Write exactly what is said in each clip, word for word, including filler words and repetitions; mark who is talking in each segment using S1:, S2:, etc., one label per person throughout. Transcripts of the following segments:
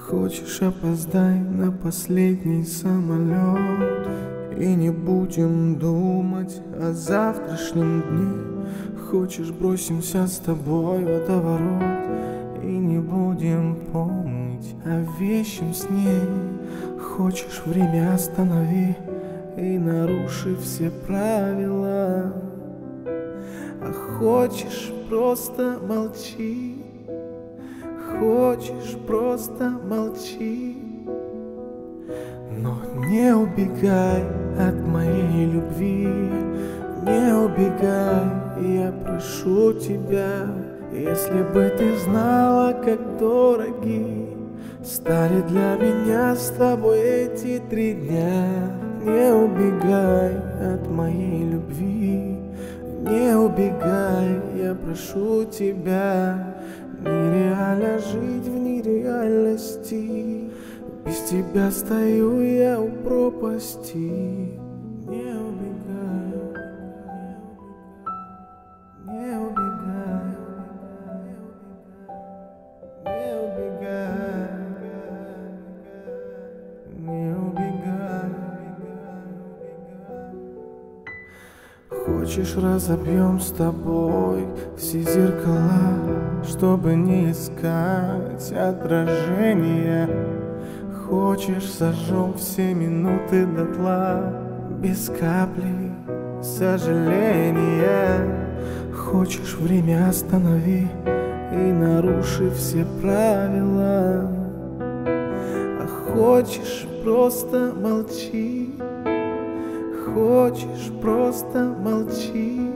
S1: Хочешь, опоздай на последний самолет, и не будем думать о завтрашнем дне. Хочешь, бросимся с тобой в водоворот, и не будем помнить о вещем сне. Хочешь, время останови и наруши все правила. А хочешь, просто молчи. Хочешь, просто молчи. Но не убегай от моей любви, не убегай, я прошу тебя. Если бы ты знала, как дороги стали для меня с тобой эти три дня. Не убегай от моей любви, не убегай, я прошу тебя. Нереально жить в нереальности, без тебя стою я у пропасти. Не убегай, не убегай, не убегай, не убегай. Хочешь, разобьем с тобой все зеркала, чтобы не искать отражения. Хочешь, сожжем все минуты дотла, без капли сожаления. Хочешь, время останови и наруши все правила. А хочешь, просто молчи. Хочешь, просто молчи.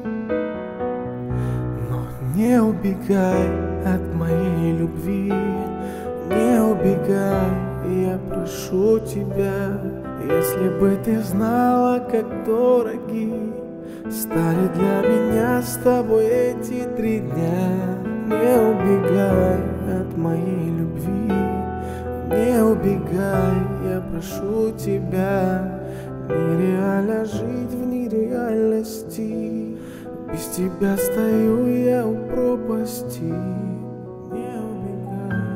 S1: Но не убегай от моей любви, не убегай, я прошу тебя. Если бы ты знала, как дороги стали для меня с тобой эти три дня. Не убегай от моей любви, не убегай, я прошу тебя. Нереально жить в нереальности, без тебя стою я у пропасти. Не убегай.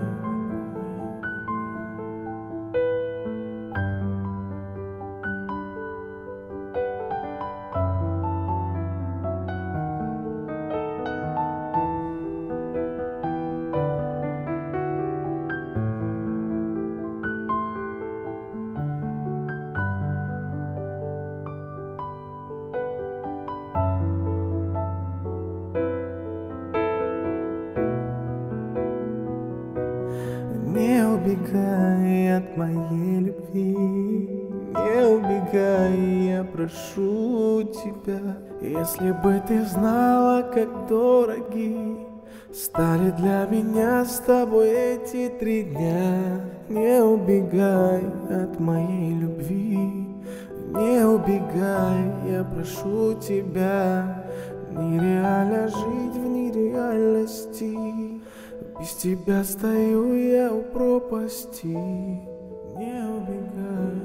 S1: Не убегай от моей любви, не убегай, я прошу тебя. Если бы ты знала, как дороги стали для меня с тобой эти три дня. Не убегай от моей любви, не убегай, я прошу тебя. Нереально жить в нереальности, без тебя стою я у пропасти. Не убегай,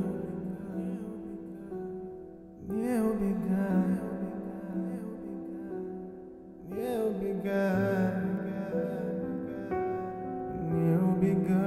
S1: не убегай, не убегай, не убегай.